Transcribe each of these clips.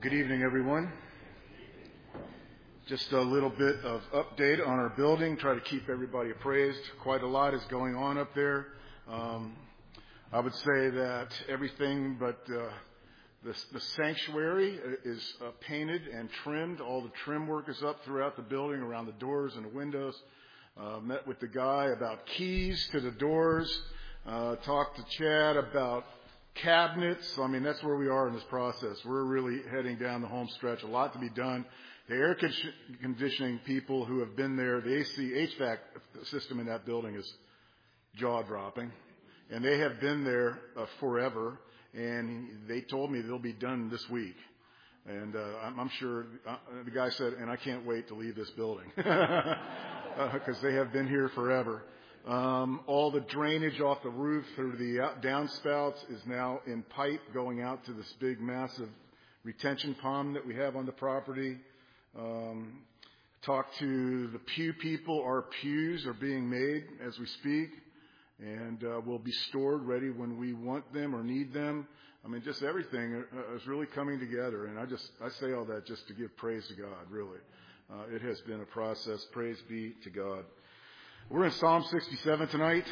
Good evening, everyone. Just a little bit of update on our building. Try to keep everybody appraised. Quite a lot is going on up there. I would say that everything but the sanctuary is painted and trimmed. All the trim work is up throughout the building, around the doors and the windows. Met with the guy about keys to the doors. Talked to Chad about cabinets. I mean, that's where we are in this process. We're really heading down the home stretch. A lot to be done. The air conditioning people who have been there, the HVAC system in that building is jaw-dropping. And they have been there forever. And they told me they'll be done this week. And I'm sure the guy said, and I can't wait to leave this building because they have been here forever. All the drainage off the roof through the downspouts is now in pipe going out to this big, massive retention pond that we have on the property. Talked to the pew people. Our pews are being made as we speak and will be stored ready when we want them or need them. I mean, just everything is really coming together. And I say all that just to give praise to God, really. It has been a process. Praise be to God. We're in Psalm 67 tonight.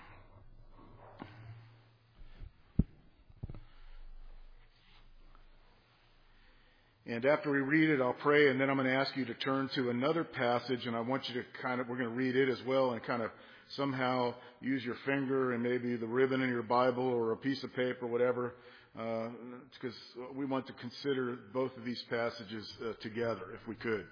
And after we read it, I'll pray, and then I'm going to ask you to turn to another passage, and I want you to we're going to read it as well and kind of somehow use your finger and maybe the ribbon in your Bible or a piece of paper, whatever, because we want to consider both of these passages together, if we could.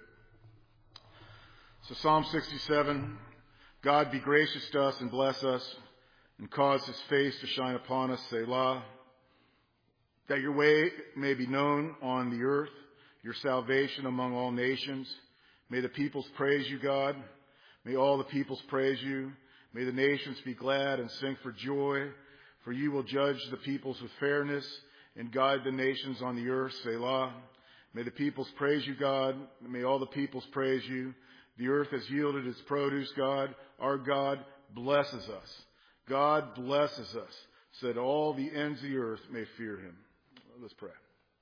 So Psalm 67, God be gracious to us and bless us and cause his face to shine upon us, Selah, that your way may be known on the earth, your salvation among all nations. May the peoples praise you, God. May all the peoples praise you. May the nations be glad and sing for joy, for you will judge the peoples with fairness and guide the nations on the earth, Selah. May the peoples praise you, God. May all the peoples praise you. The earth has yielded its produce, God. Our God blesses us. God blesses us, so that all the ends of the earth may fear him. Let's pray.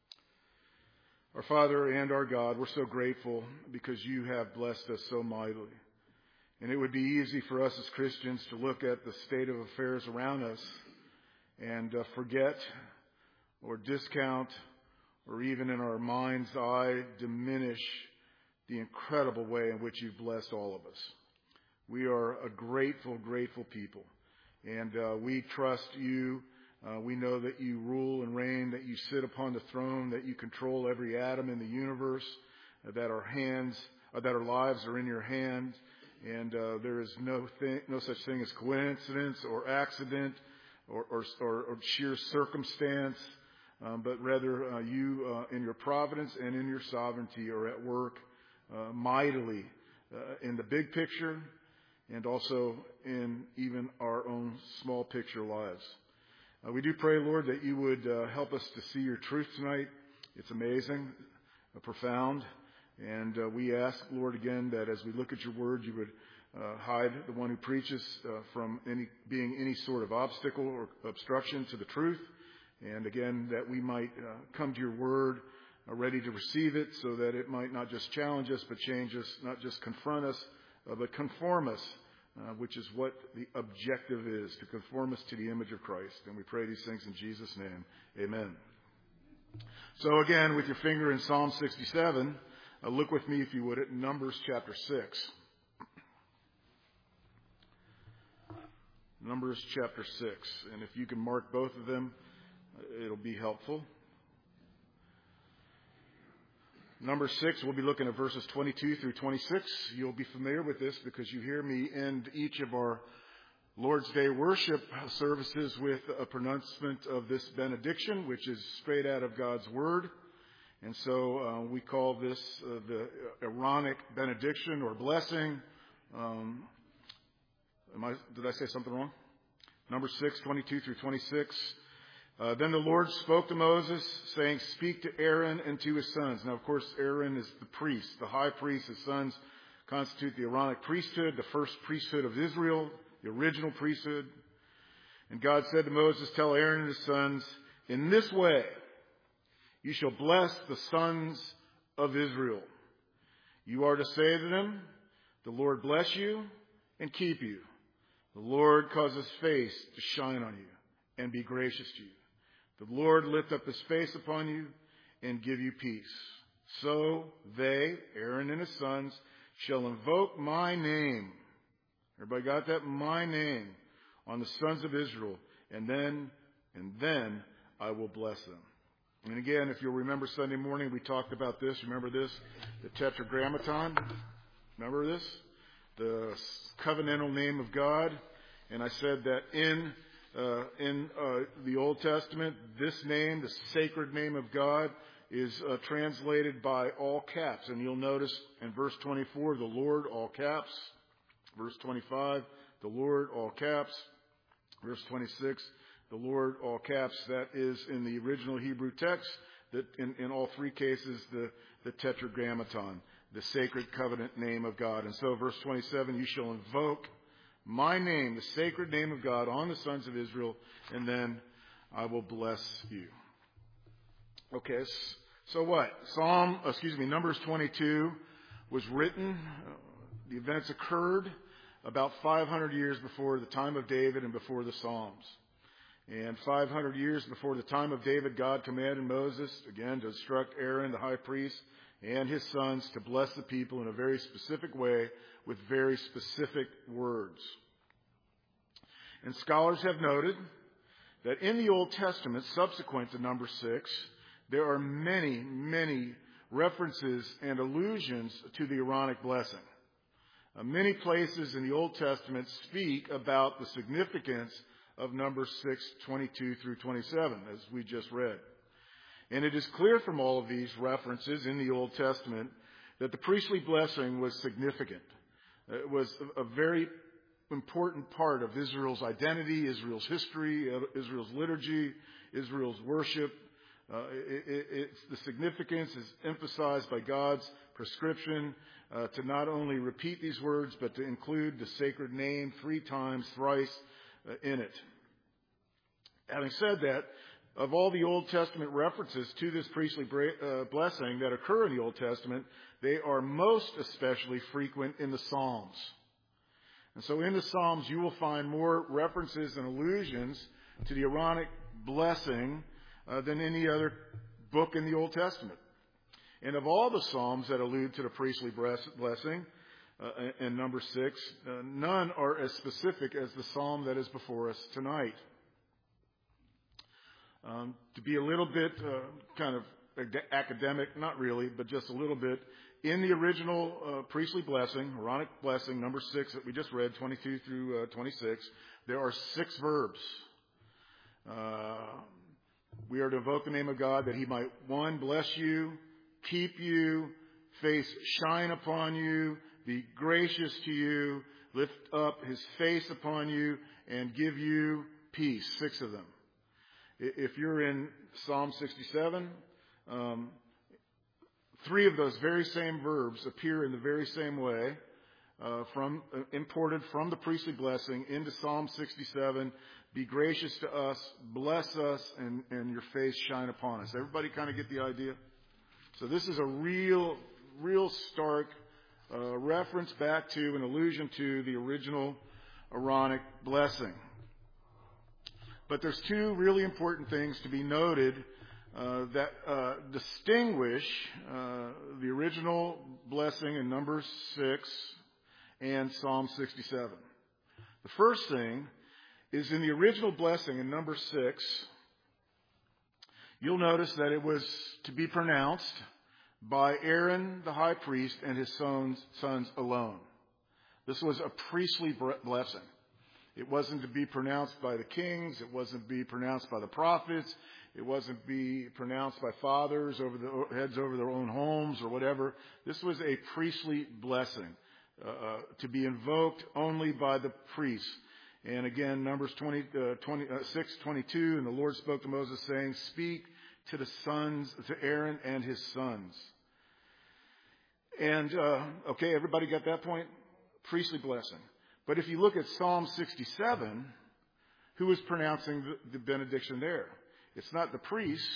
Our Father and our God, we're so grateful because you have blessed us so mightily. And it would be easy for us as Christians to look at the state of affairs around us and forget or discount or even in our mind's eye diminish the incredible way in which you've blessed all of us. We are a grateful, grateful people. And we trust you. We know that you rule and reign, that you sit upon the throne, that you control every atom in the universe, that our lives are in your hands. And there is no such thing as coincidence or accident or sheer circumstance, but rather you in your providence and in your sovereignty are at work mightily in the big picture and also in even our own small picture lives. We do pray, Lord, that you would help us to see your truth tonight. It's amazing, profound, and we ask, Lord, again, that as we look at your word, you would hide the one who preaches from being any sort of obstacle or obstruction to the truth, and again, that we might come to your word ready to receive it so that it might not just challenge us, but change us, not just confront us, but conform us, which is what the objective is, to conform us to the image of Christ. And we pray these things in Jesus' name. Amen. So again, with your finger in Psalm 67, look with me, if you would, at Numbers chapter 6. Numbers chapter 6. And if you can mark both of them, it'll be helpful. Number 6, we'll be looking at verses 22 through 26. You'll be familiar with this because you hear me end each of our Lord's Day worship services with a pronouncement of this benediction, which is straight out of God's Word. And so we call this the Aaronic benediction or blessing. Did I say something wrong? Number 6, 22 through 26. Then the Lord spoke to Moses, saying, speak to Aaron and to his sons. Now, of course, Aaron is the priest, the high priest. His sons constitute the Aaronic priesthood, the first priesthood of Israel, the original priesthood. And God said to Moses, tell Aaron and his sons, in this way you shall bless the sons of Israel. You are to say to them, the Lord bless you and keep you. The Lord cause his face to shine on you and be gracious to you. The Lord lift up his face upon you and give you peace. So they, Aaron and his sons, shall invoke my name. Everybody got that? My name on the sons of Israel. And then I will bless them. And again, if you'll remember Sunday morning, we talked about this. Remember this? The Tetragrammaton. Remember this? The covenantal name of God. And I said that in the Old Testament, this name, the sacred name of God, is translated by all caps. And you'll notice in verse 24, the Lord, all caps. Verse 25, the Lord, all caps. Verse 26, the Lord, all caps. That is in the original Hebrew text, that in all three cases, the Tetragrammaton, the sacred covenant name of God. And so verse 27, you shall invoke my name, the sacred name of God, on the sons of Israel, and then I will bless you. Okay, so what? Numbers 22 was written. The events occurred about 500 years before the time of David and before the Psalms. And 500 years before the time of David, God commanded Moses, again, to instruct Aaron, the high priest, and his sons to bless the people in a very specific way with very specific words. And scholars have noted that in the Old Testament, subsequent to number 6, there are many, many references and allusions to the Aaronic blessing. Many places in the Old Testament speak about the significance of Numbers 6:22 through 27, as we just read. And it is clear from all of these references in the Old Testament that the priestly blessing was significant. It was a very important part of Israel's identity, Israel's history, Israel's liturgy, Israel's worship. The significance is emphasized by God's prescription to not only repeat these words, but to include the sacred name 3 times, thrice in it. Having said that, of all the Old Testament references to this priestly blessing that occur in the Old Testament, they are most especially frequent in the Psalms. And so in the Psalms, you will find more references and allusions to the Aaronic blessing than any other book in the Old Testament. And of all the Psalms that allude to the priestly blessing, in number 6, none are as specific as the Psalm that is before us tonight. To be a little bit kind of academic, not really, but just a little bit, in the original priestly blessing, Aaronic blessing, number 6 that we just read, 22 through 26, there are 6 verbs. We are to invoke the name of God that he might, 1, bless you, keep you, face shine upon you, be gracious to you, lift up his face upon you, and give you peace. 6 of them. If you're in Psalm 67, 3 of those very same verbs appear in the very same way, imported from the priestly blessing into Psalm 67. Be gracious to us, bless us, and your face shine upon us. Everybody kind of get the idea? So this is a real stark reference back to, an allusion to, the original Aaronic blessing. But there's 2 really important things to be noted that distinguish the original blessing in Numbers 6 and Psalm 67. The first thing is in the original blessing in number 6, you'll notice that it was to be pronounced by Aaron the high priest and his sons alone. This was a priestly blessing. It wasn't to be pronounced by the kings. It wasn't to be pronounced by the prophets. It wasn't to be pronounced by fathers over the heads over their own homes or whatever. This was a priestly blessing to be invoked only by the priests. And again, Numbers 6:22, and the Lord spoke to Moses, saying, "Speak to Aaron and his sons." And okay, everybody got that point? Priestly blessing. But if you look at Psalm 67, who is pronouncing the benediction there? It's not the priests,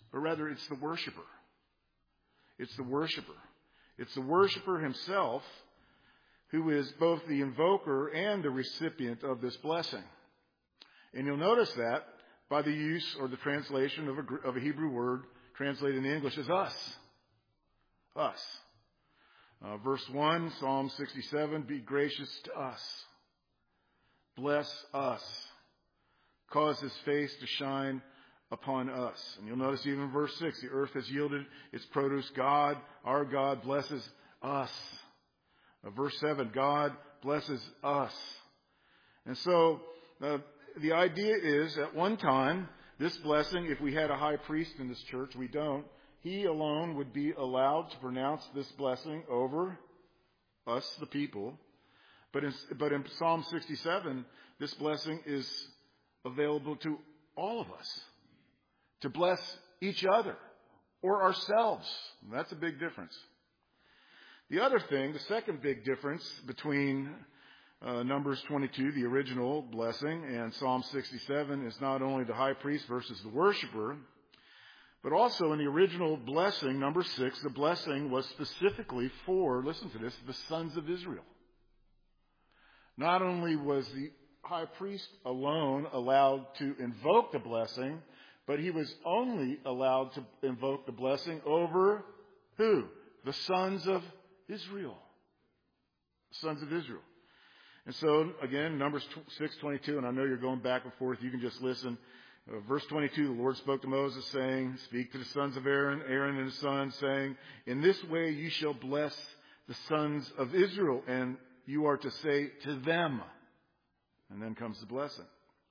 but rather it's the worshiper. It's the worshiper. It's the worshiper himself who is both the invoker and the recipient of this blessing. And you'll notice that by the use or the translation of a Hebrew word translated in English as us. Us. Verse 1, Psalm 67, be gracious to us. Bless us. Cause his face to shine upon us. And you'll notice even in verse 6, the earth has yielded its produce. God, our God, blesses us. Verse 7, God blesses us. And so the idea is at one time, this blessing, if we had a high priest in this church, we don't, he alone would be allowed to pronounce this blessing over us, the people. But in Psalm 67, this blessing is available to all of us to bless each other or ourselves. And that's a big difference. The other thing, the second big difference between Numbers 22, the original blessing, and Psalm 67 is not only the high priest versus the worshiper, but also in the original blessing, number 6, the blessing was specifically for, listen to this, the sons of Israel. Not only was the high priest alone allowed to invoke the blessing, but he was only allowed to invoke the blessing over who? The sons of Israel. The sons of Israel. And so, again, Numbers 6:22, and I know you're going back and forth. You can just listen. Verse 22, the Lord spoke to Moses, saying, speak to the sons of Aaron and his sons, saying, in this way you shall bless the sons of Israel, and you are to say to them. And then comes the blessing.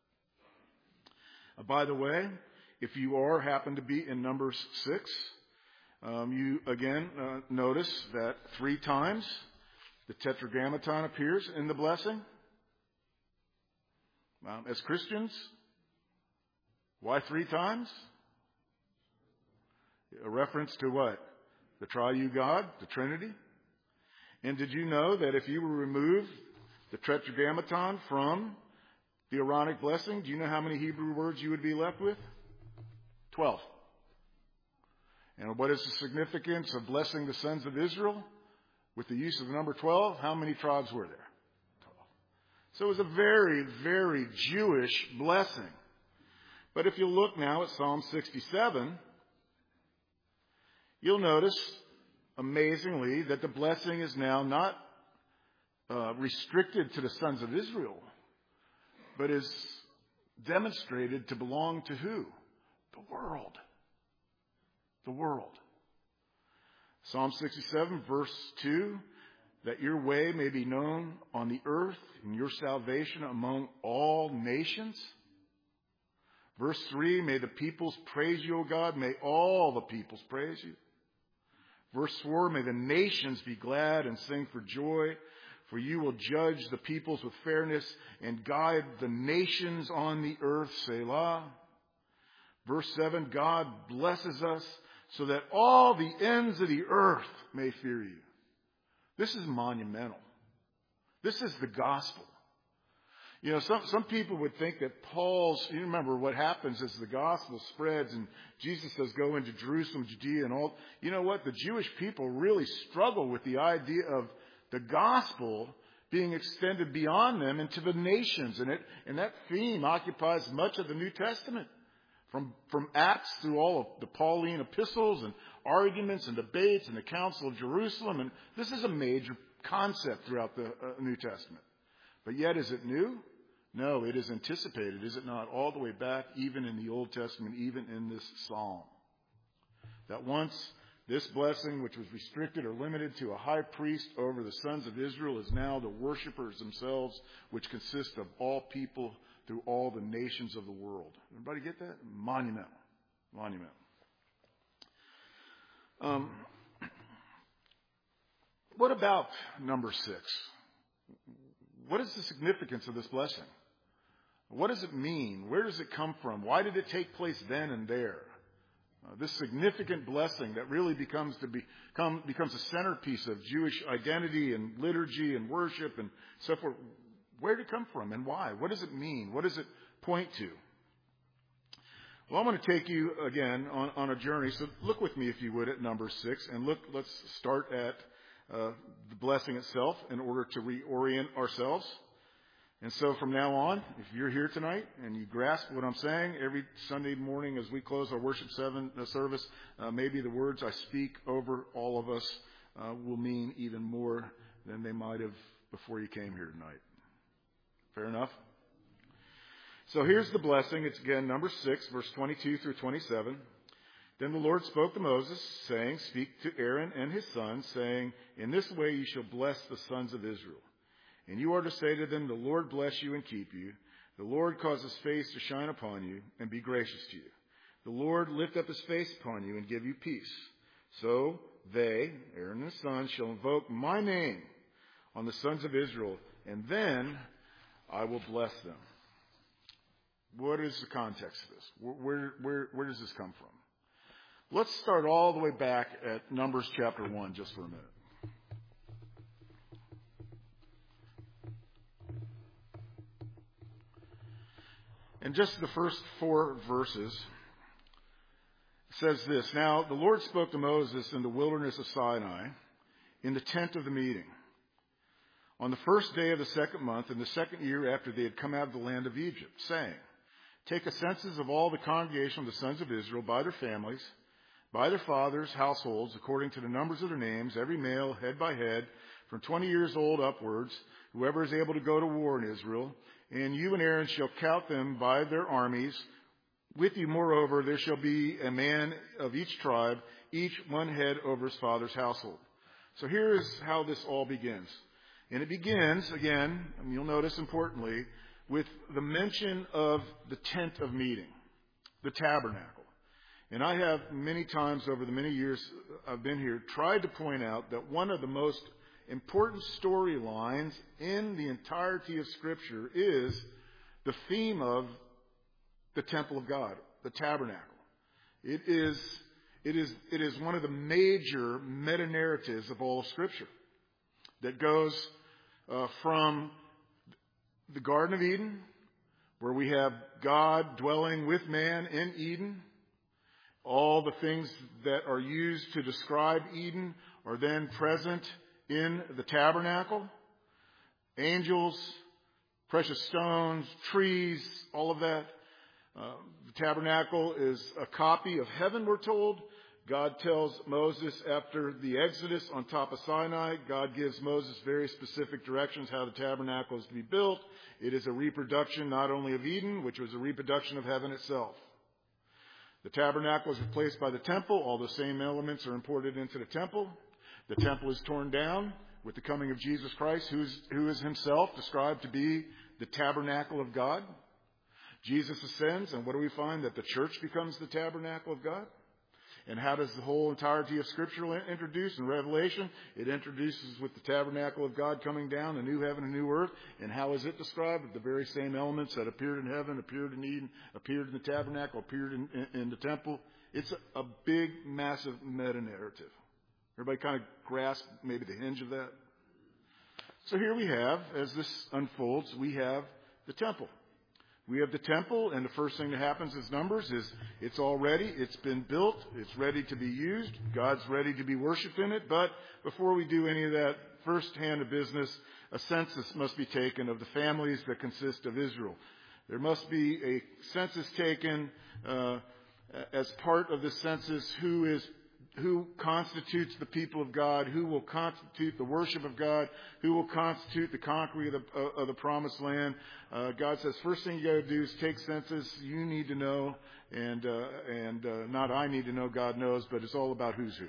By the way, if you happen to be in Numbers 6, you again notice that 3 times the Tetragrammaton appears in the blessing. As Christians, why 3 times? A reference to what? The triune God, the Trinity. And did you know that if you were remove the Tetragrammaton from the Aaronic blessing, do you know how many Hebrew words you would be left with? 12. And what is the significance of blessing the sons of Israel? With the use of the number 12, how many tribes were there? 12. So it was a very, very Jewish blessing. But if you look now at Psalm 67, you'll notice, amazingly, that the blessing is now not restricted to the sons of Israel, but is demonstrated to belong to who? The world. The world. Psalm 67, verse 2, that your way may be known on the earth and your salvation among all nations. Verse 3, may the peoples praise you, O God. May all the peoples praise you. Verse 4, may the nations be glad and sing for joy, for you will judge the peoples with fairness and guide the nations on the earth. Selah. Verse 7, God blesses us so that all the ends of the earth may fear you. This is monumental. This is the gospel. You know, some people would think that you remember what happens as the gospel spreads and Jesus says go into Jerusalem, Judea and all. You know what? The Jewish people really struggle with the idea of the gospel being extended beyond them into the nations. And that theme occupies much of the New Testament. From Acts through all of the Pauline epistles and arguments and debates and the Council of Jerusalem. And this is a major concept throughout the New Testament. But yet, is it new? No, it is anticipated, is it not? All the way back, even in the Old Testament, even in this psalm. That once this blessing, which was restricted or limited to a high priest over the sons of Israel, is now the worshipers themselves, which consist of all people through all the nations of the world. Everybody get that? Monumental. Monumental. What about number 6? What is the significance of this blessing? What does it mean? Where does it come from? Why did it take place then and there? This significant blessing that really becomes a centerpiece of Jewish identity and liturgy and worship and so forth. Where did it come from and why? What does it mean? What does it point to? Well, I'm going to take you again on a journey. So look with me, if you would, at Numbers 6. And let's start at the blessing itself in order to reorient ourselves. And so from now on, if you're here tonight and you grasp what I'm saying, every Sunday morning as we close our worship service, maybe the words I speak over all of us will mean even more than they might have before you came here tonight. Fair enough? So here's the blessing. It's again Numbers 6, verse 22 through 27. Then the Lord spoke to Moses, saying, "Speak to Aaron and his sons, saying, in this way you shall bless the sons of Israel. And you are to say to them, the Lord bless you and keep you. The Lord cause his face to shine upon you and be gracious to you. The Lord lift up his face upon you and give you peace. So they, Aaron and his sons, shall invoke my name on the sons of Israel, and then I will bless them." What is the context of this? Where does this come from? Let's start all the way back at Numbers chapter 1 just for a minute. And just the first 4 verses says this: "Now the Lord spoke to Moses in the wilderness of Sinai in the tent of the meeting on the first day of the second month in the second year after they had come out of the land of Egypt, saying, take a census of all the congregation of the sons of Israel by their families, by their fathers' households, according to the numbers of their names, every male, head by head, from 20 years old upwards, whoever is able to go to war in Israel. And you and Aaron shall count them by their armies. With you, moreover, there shall be a man of each tribe, each one head over his father's household." So here is how this all begins. And it begins, again, and you'll notice importantly, with the mention of the tent of meeting, the tabernacle. And I have many times over the many years I've been here tried to point out that one of the most important storylines in the entirety of Scripture is the theme of the temple of God, the tabernacle. It is one of the major meta-narratives of all of Scripture that goes from the Garden of Eden, where we have God dwelling with man in Eden. All the things that are used to describe Eden are then present in the tabernacle. Angels, precious stones, trees, all of that. The tabernacle is a copy of heaven, we're told. God tells Moses after the Exodus on top of Sinai, God gives Moses very specific directions how the tabernacle is to be built. It is a reproduction not only of Eden, which was a reproduction of heaven itself. The tabernacle is replaced by the temple. All the same elements are imported into the temple. The temple is torn down with the coming of Jesus Christ, who is himself described to be the tabernacle of God. Jesus ascends, and what do we find? That the church becomes the tabernacle of God. And how does the whole entirety of Scripture introduce in Revelation? It introduces with the tabernacle of God coming down, a new heaven, a new earth. And how is it described? The very same elements that appeared in heaven, appeared in Eden, appeared in the tabernacle, appeared in the temple. It's a big, massive meta-narrative. Everybody kind of grasp maybe the hinge of that? So here we have, as this unfolds, we have the temple. We have the temple, and the first thing that happens in Numbers is it's all ready. It's been built. It's ready to be used. God's ready to be worshipped in it. But before we do any of that first hand of business, a census must be taken of the families that consist of Israel. There must be a census taken as part of the census who constitutes the people of God, who will constitute the worship of God, who will constitute the conquering of the promised land. God says, first thing you got to do is take census. You need to know, and not I need to know, God knows, but it's all about who's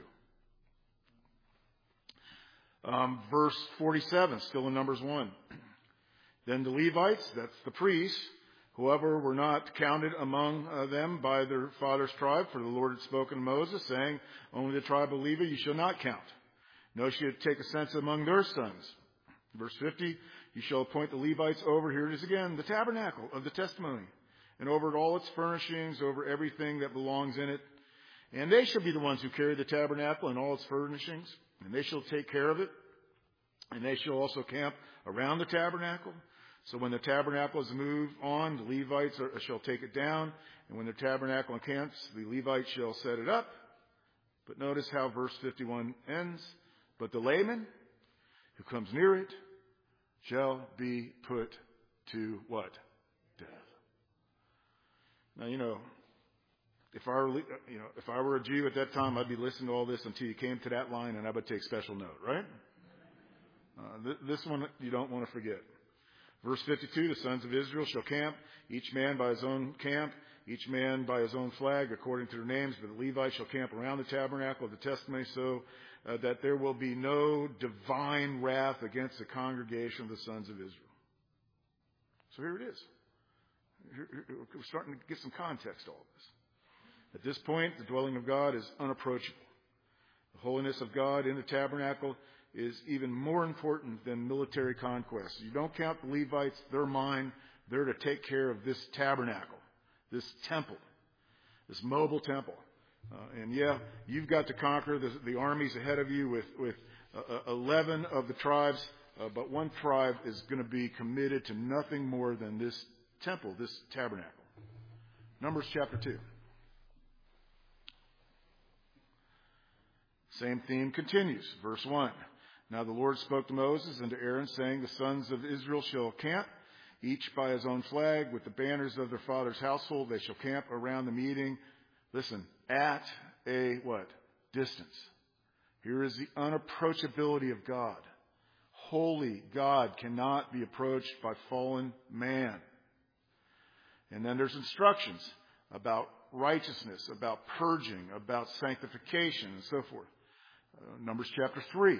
who. Verse 47, still in Numbers 1. Then the Levites, that's the priests, whoever were not counted among them by their father's tribe, for the Lord had spoken to Moses, saying, only the tribe of Levi you shall not count. No, she should take a census among their sons. Verse 50, you shall appoint the Levites over, here it is again, the tabernacle of the testimony, and over all its furnishings, over everything that belongs in it. And they shall be the ones who carry the tabernacle and all its furnishings, and they shall take care of it. And they shall also camp around the tabernacle. So when the tabernacle is moved on, the Levites shall take it down. And when the tabernacle encamps, the Levites shall set it up. But notice how verse 51 ends. But the layman who comes near it shall be put to what? Death. Now, if I were a Jew at that time, I'd be listening to all this until you came to that line, and I would take special note, right? This one you don't want to forget. Verse 52, the sons of Israel shall camp, each man by his own camp, each man by his own flag, according to their names. But the Levites shall camp around the tabernacle of the testimony, so that there will be no divine wrath against the congregation of the sons of Israel. So here it is. We're starting to get some context to all this. At this point, the dwelling of God is unapproachable. The holiness of God in the tabernacle is even more important than military conquest. You don't count the Levites, they're mine. They're to take care of this tabernacle, this temple, this mobile temple. And you've got to conquer the armies ahead of you with 11 of the tribes, but one tribe is going to be committed to nothing more than this temple, this tabernacle. Numbers chapter 2. Same theme continues. Verse 1. Now the Lord spoke to Moses and to Aaron, saying, the sons of Israel shall camp, each by his own flag, with the banners of their father's household. They shall camp around the meeting. Listen, at a what? Distance. Here is the unapproachability of God. Holy God cannot be approached by fallen man. And then there's instructions about righteousness, about purging, about sanctification, and so forth. Numbers chapter 3.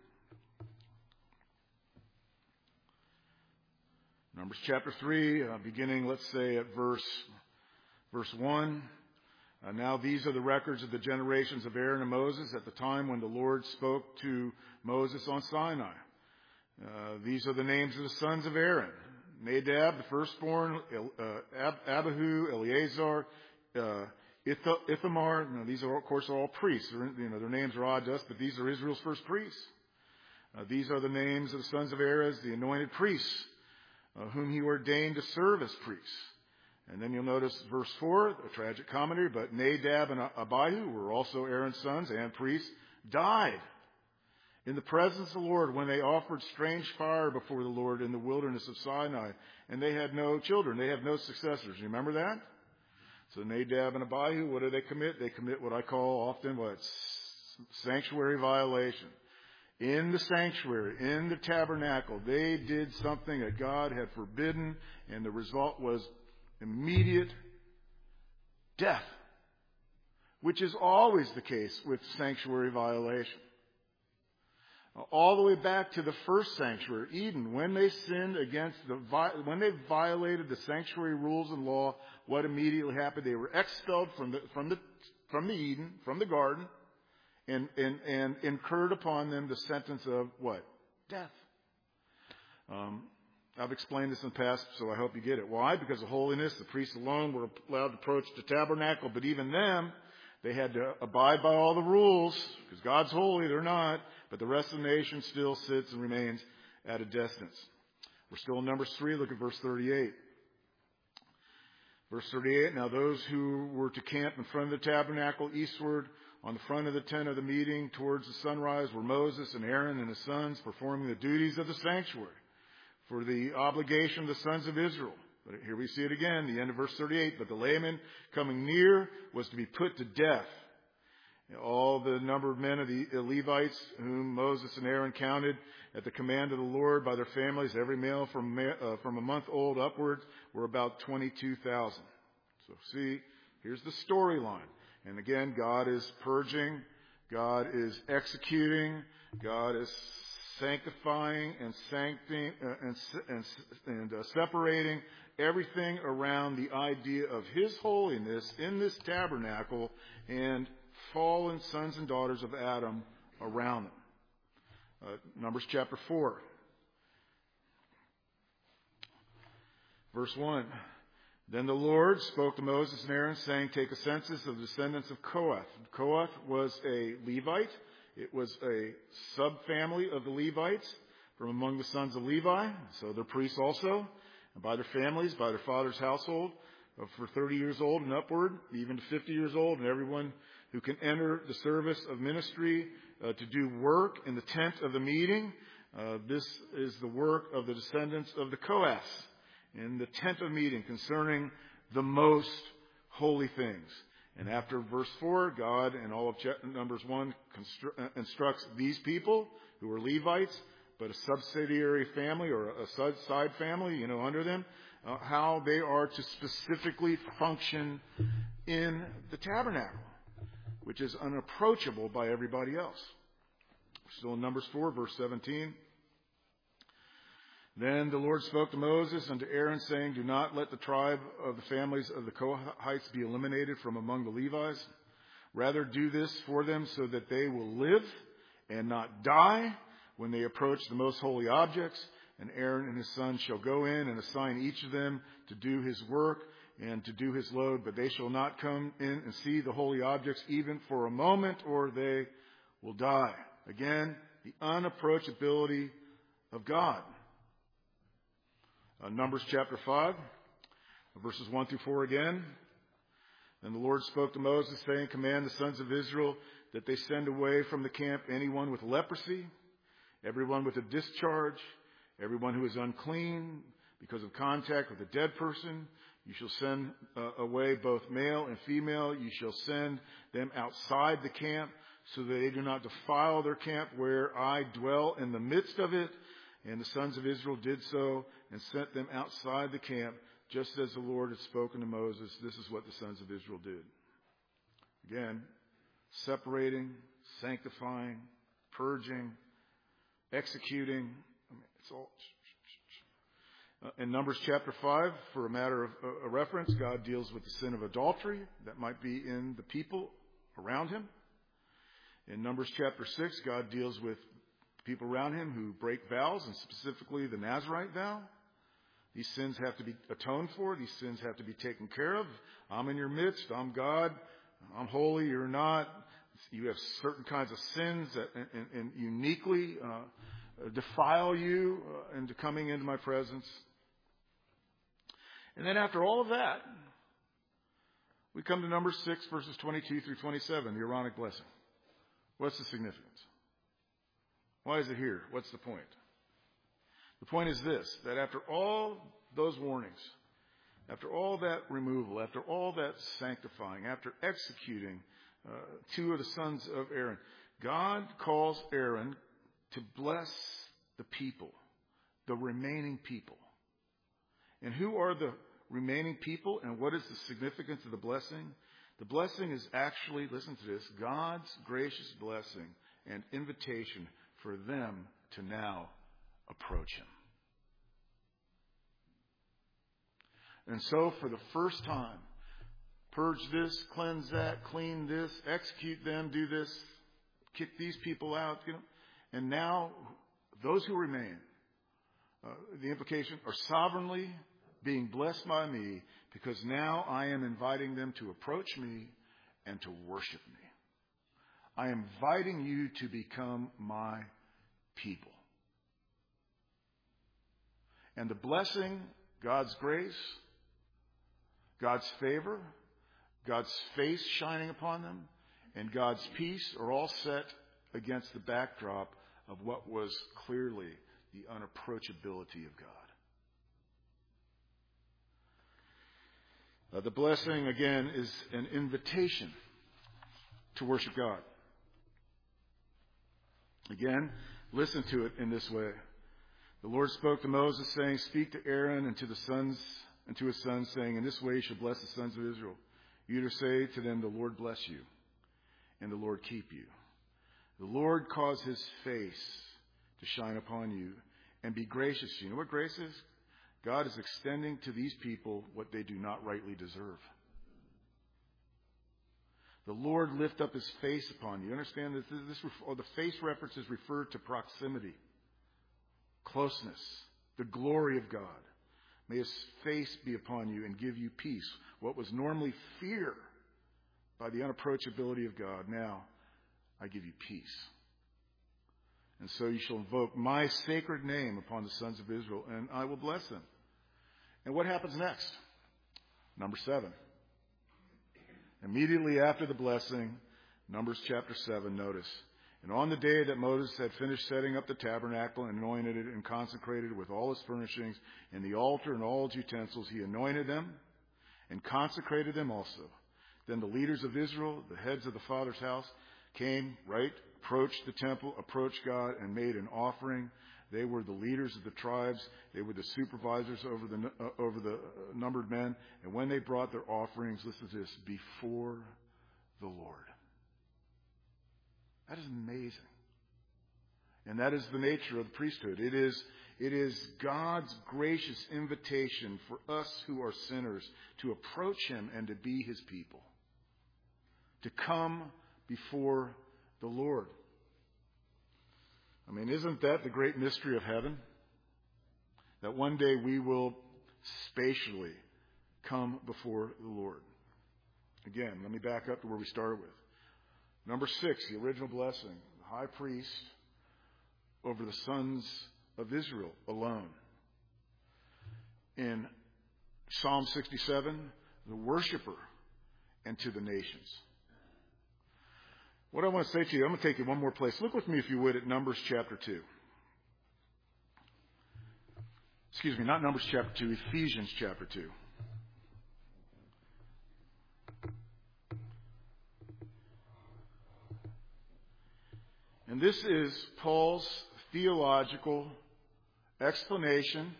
Numbers chapter 3, beginning, let's say, at verse 1. Now these are the records of the generations of Aaron and Moses at the time when the Lord spoke to Moses on Sinai. These are the names of the sons of Aaron. Nadab, the firstborn, Abihu, Eleazar, Ithamar. Now, these are, of course, all priests. Their names are odd to us, but these are Israel's first priests. These are the names of the sons of Aaron, the anointed priests, whom he ordained to serve as priests. And then you'll notice verse 4, a tragic commentary, but Nadab and Abihu, who were also Aaron's sons and priests, died in the presence of the Lord when they offered strange fire before the Lord in the wilderness of Sinai. And they had no children. They have no successors. You remember that? So Nadab and Abihu, what do they commit? They commit what I call often sanctuary violation. In the sanctuary, in the tabernacle, they did something that God had forbidden, and the result was immediate death, which is always the case with sanctuary violation. All the way back to the first sanctuary, Eden, when they sinned when they violated the sanctuary rules and law, what immediately happened? They were expelled from the Eden, from the garden, and incurred upon them the sentence of what? Death. I've explained this in the past, so I hope you get it. Why? Because of holiness, the priests alone were allowed to approach the tabernacle, but even them, they had to abide by all the rules, because God's holy, they're not. But the rest of the nation still sits and remains at a distance. We're still in Numbers 3. Look at verse 38. Verse 38, now those who were to camp in front of the tabernacle eastward on the front of the tent of the meeting towards the sunrise were Moses and Aaron and his sons performing the duties of the sanctuary for the obligation of the sons of Israel. But here we see it again, the end of verse 38. But the layman coming near was to be put to death. All the number of men of the Levites whom Moses and Aaron counted at the command of the Lord by their families, every male from a month old upwards, were about 22,000. So see, here's the storyline. And again, God is purging, God is executing, God is sanctifying and separating everything around the idea of His holiness in this tabernacle and fallen sons and daughters of Adam around them. Numbers chapter 4. Verse 1. Then the Lord spoke to Moses and Aaron, saying, take a census of the descendants of Kohath. Kohath was a Levite. It was a subfamily of the Levites. from among the sons of Levi, so they're priests also, and by their families, by their father's household, for 30 years old and upward, even to 50 years old, and everyone who can enter the service of ministry to do work in the tent of the meeting. This is the work of the descendants of the Kohath in the tent of meeting concerning the most holy things. And after verse 4, God in all of Numbers 1 instructs these people who are Levites, but a subsidiary family or a side family, under them, how they are to specifically function in the tabernacle, which is unapproachable by everybody else. Still in Numbers 4, verse 17. Then the Lord spoke to Moses and to Aaron, saying, do not let the tribe of the families of the Kohathites be eliminated from among the Levites. Rather do this for them so that they will live and not die when they approach the most holy objects. And Aaron and his sons shall go in and assign each of them to do his work and to do his load. But they shall not come in and see the holy objects even for a moment, or they will die. Again, the unapproachability of God. Numbers chapter 5, verses 1 through 4 again. Then the Lord spoke to Moses, saying, command the sons of Israel that they send away from the camp anyone with leprosy, everyone with a discharge, everyone who is unclean because of contact with a dead person. You shall send away both male and female. You shall send them outside the camp so that they do not defile their camp where I dwell in the midst of it. And the sons of Israel did so and sent them outside the camp, just as the Lord had spoken to Moses. This is what the sons of Israel did. Again, separating, sanctifying, purging, executing. It's all. In Numbers chapter 5, for a matter of a reference, God deals with the sin of adultery that might be in the people around him. In Numbers chapter 6, God deals with people around him who break vows, and specifically the Nazirite vow. These sins have to be atoned for. These sins have to be taken care of. I'm in your midst. I'm God. I'm holy. You're not. You have certain kinds of sins that and uniquely defile you into coming into my presence. And then after all of that, we come to Numbers 6, verses 22 through 27, the Aaronic blessing. What's the significance? Why is it here? What's the point? The point is this, that after all those warnings, after all that removal, after all that sanctifying, after executing two of the sons of Aaron, God calls Aaron to bless the people, the remaining people. And who are the remaining people, and what is the significance of the blessing? The blessing is actually, listen to this, God's gracious blessing and invitation for them to now approach him. And so for the first time, purge this, cleanse that, clean this, execute them, do this, kick these people out. And now those who remain, the implication, are sovereignly being blessed by me, because now I am inviting them to approach me and to worship me. I am inviting you to become my people. And the blessing, God's grace, God's favor, God's face shining upon them, and God's peace are all set against the backdrop of what was clearly the unapproachability of God. The blessing, again, is an invitation to worship God. Again, listen to it in this way. The Lord spoke to Moses, saying, speak to Aaron and to his sons, saying, in this way you shall bless the sons of Israel. You to say to them, the Lord bless you, and the Lord keep you. The Lord cause his face to shine upon you and be gracious to you. You know what grace is? God is extending to these people what they do not rightly deserve. The Lord lift up his face upon you. You understand that the face references refer to proximity, closeness, the glory of God. May his face be upon you and give you peace. What was normally fear by the unapproachability of God, now I give you peace. And so you shall invoke my sacred name upon the sons of Israel, and I will bless them. And what happens next? Number 7. Immediately after the blessing, Numbers chapter 7, notice. And on the day that Moses had finished setting up the tabernacle and anointed it and consecrated it with all its furnishings and the altar and all its utensils, he anointed them and consecrated them also. Then the leaders of Israel, the heads of the father's house, came, approached the temple, approached God, and made an offering. They were the leaders of the tribes. They were the supervisors over the numbered men. And when they brought their offerings, listen to this, before the Lord. That is amazing. And that is the nature of the priesthood. It is God's gracious invitation for us who are sinners to approach him and to be his people. To come before the Lord. I mean, isn't that the great mystery of heaven? That one day we will spatially come before the Lord. Again, let me back up to where we started with. Number 6, the original blessing. The high priest over the sons of Israel alone. In Psalm 67, the worshiper and to the nations. What I want to say to you, I'm going to take you one more place. Look with me, if you would, at Numbers chapter 2. Excuse me, not Numbers chapter 2, Ephesians chapter 2. And this is Paul's theological explanation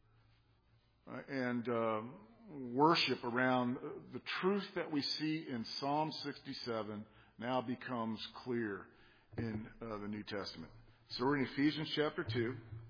and worship around the truth that we see in Psalm 67 now becomes clear in the New Testament. So we're in Ephesians chapter 2.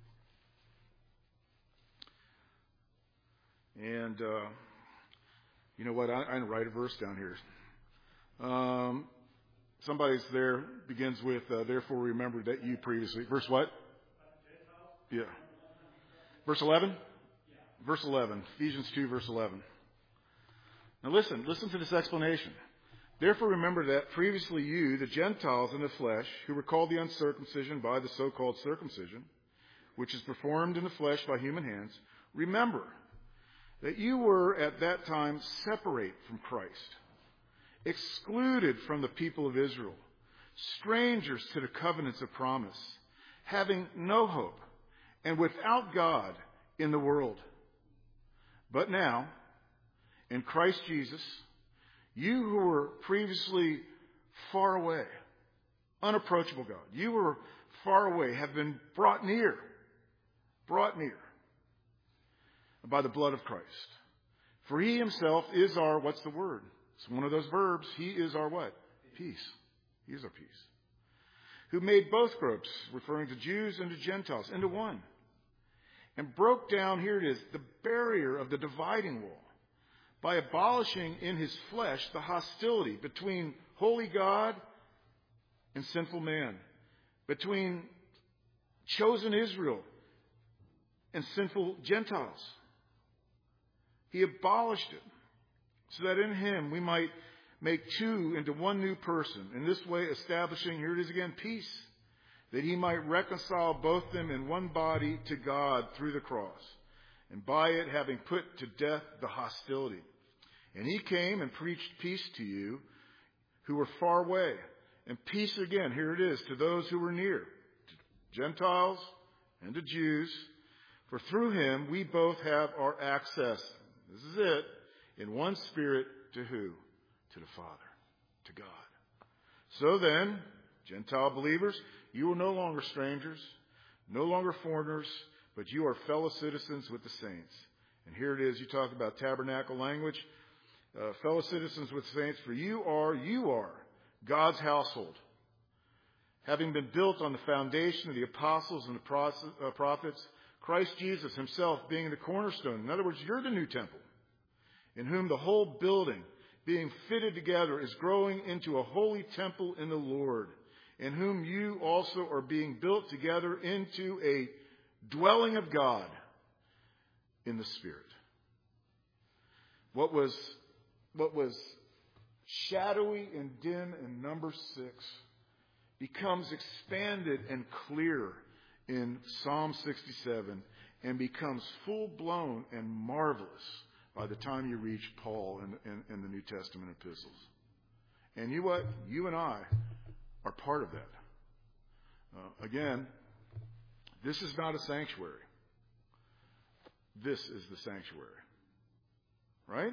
And you know what? I didn't write a verse down here. Somebody's there begins with, therefore remember that you previously. Verse what? Yeah. Verse 11? Verse 11. Ephesians 2, verse 11. Now listen to this explanation. Therefore remember that previously you, the Gentiles in the flesh, who were called the uncircumcision by the so-called circumcision, which is performed in the flesh by human hands, remember that you were at that time separate from Christ, excluded from the people of Israel, strangers to the covenants of promise, having no hope, and without God in the world. But now, in Christ Jesus, you who were previously far away, unapproachable God, you were far away, have been brought near by the blood of Christ. For he himself is our, what's the word? It's one of those verbs. He is our what? Peace. He is our peace. Who made both groups, referring to Jews and to Gentiles, into one. And broke down, here it is, the barrier of the dividing wall, by abolishing in his flesh the hostility between holy God and sinful man, between chosen Israel and sinful Gentiles. He abolished it so that in him we might make two into one new person, in this way establishing, here it is again, peace, that he might reconcile both them in one body to God through the cross, and by it having put to death the hostility. And he came and preached peace to you who were far away, and peace again, here it is, to those who were near, to Gentiles and to Jews. For through him we both have our access, this is it, in one Spirit to who? To the Father, to God. So then, Gentile believers, you are no longer strangers, no longer foreigners, but you are fellow citizens with the saints. And here it is, you talk about tabernacle language. Fellow citizens with saints, for you are God's household, having been built on the foundation of the apostles and the prophets, Christ Jesus himself being the cornerstone. In other words, you're the new temple, in whom the whole building, being fitted together, is growing into a holy temple in the Lord, in whom you also are being built together into a dwelling of God in the Spirit. What was shadowy and dim in number 6 becomes expanded and clear in Psalm 67 and becomes full-blown and marvelous by the time you reach Paul in the New Testament epistles. And you know what? You and I are part of that. Again, this is not a sanctuary. This is the sanctuary. Right?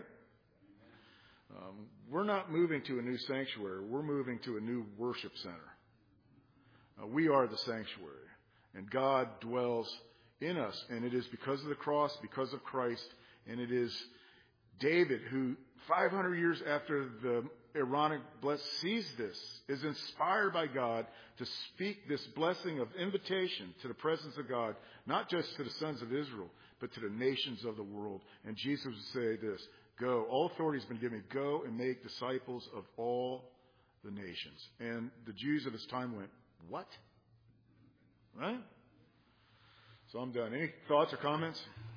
We're not moving to a new sanctuary. We're moving to a new worship center. We are the sanctuary. And God dwells in us. And it is because of the cross, because of Christ. And it is David who, 500 years after the Aaronic blessing, sees this, is inspired by God to speak this blessing of invitation to the presence of God, not just to the sons of Israel, but to the nations of the world. And Jesus would say this, go, all authority has been given me, go and make disciples of all the nations. And the Jews of his time went, what? Right? So I'm done. Any thoughts or comments?